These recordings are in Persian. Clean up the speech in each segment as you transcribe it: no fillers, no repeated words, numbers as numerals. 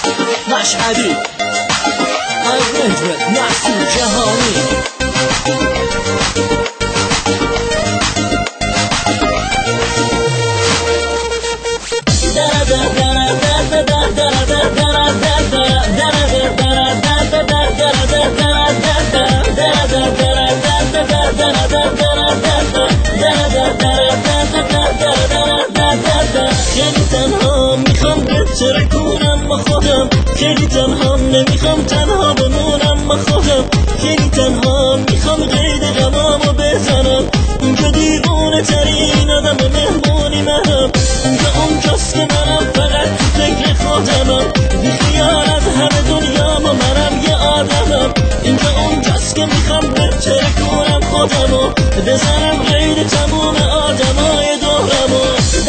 مشهدی از نجمت نسیم جهانی. خیلی تنها میخوام بچره کنم با خودم، خیلی تنها نمیخوام تنها بمونم با خودم، خیلی تنها میخوام قید غمامو بزنم. اینجا دیوونه ترین آدم مهمونی منم، اینجا اونجاست که منم فقط تو فکر خودمم، بی خیال از همه دنیا ما منم یه آدمم. اینجا اونجاست که میخوام بچره کنم خودمو، بزنم قید تموم آدمای دورمو.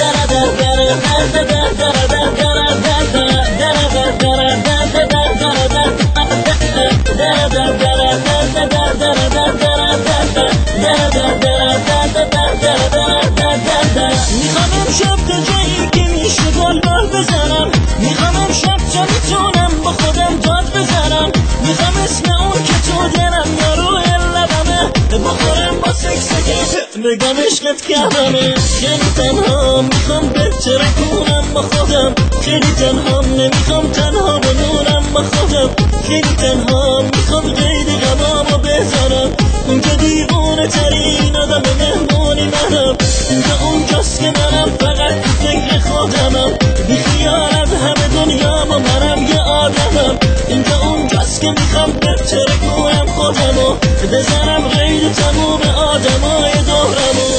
میخوام امشب تا جایی که میشه گلبال بزنم، میخوام امشب تا میتونم با خودم داد بزنم، میخوام اسم اون که تو دلم یارو لبمه بخورم با سکسکه بگم عشقت کردمه. خیلی تنها میخوام بچره کنم با خودم، خیلی تنها نمیخوام تنها بمونم با خودم، خیلی تنها میخوام قید غمامو بزنم. اونجا دیوونه ترین آدم مهمونی منم، اینجا اونجاست که منم فقط تو فکر خودمم، بی خیال از همه دنیا ما منم یه آدمم. اینجا اونجاست که میخوام بچره کنم خودمو، بزنم قید تموم آدمای دورمو.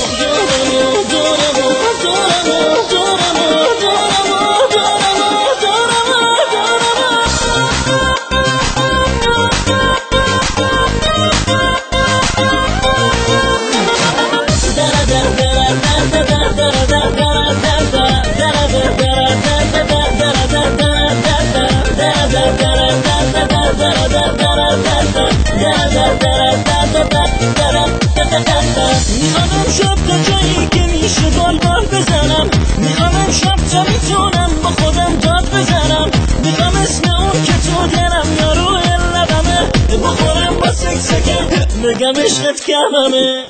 میخوام امشب تا جایی که میشه گلبال بزنم، میخوام امشب تا میتونم با خودم داد بزنم، میخوام اسم اون که تو دلم یارو لبمه بخورم با سکسکه بگم عشقت کردمه.